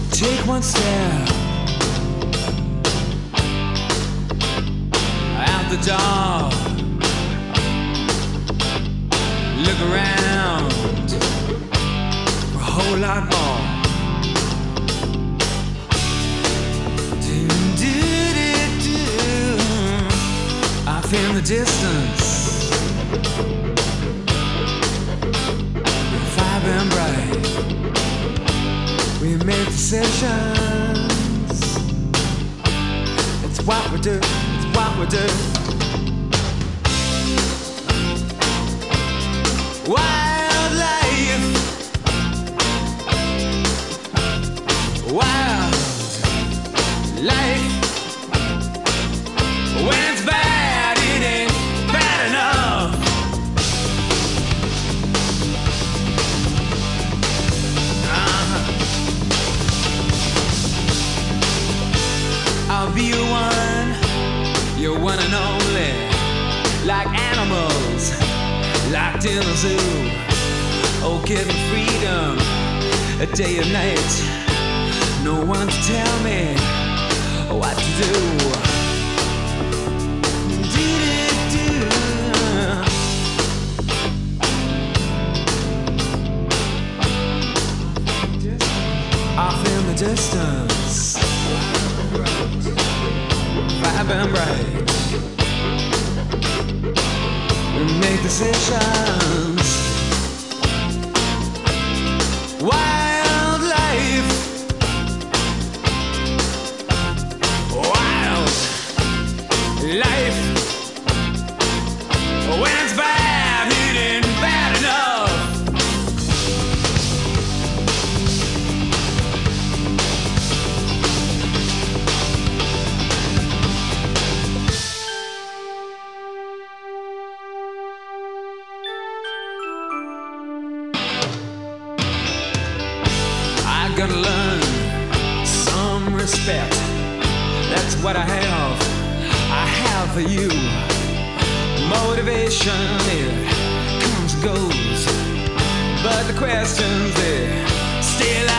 Take one step out the door. Look around for a whole lot more. Off in the distance, fire burn bright. We make decisions. It's what we do. It's what we do. Wildlife, wild life. When it's bad, it ain't bad enough. I'll be your one and only. Like animals, locked in a zoo. Oh, getting freedom, a day or night. No one to tell me what to do. Off in the distance, vibrant bright. We make decisions. Wildlife, wild life. When it's bad, it ain't bad enough. Gotta learn some respect. That's what I have for you. Motivation, it comes and goes, but the questions, they stay alive.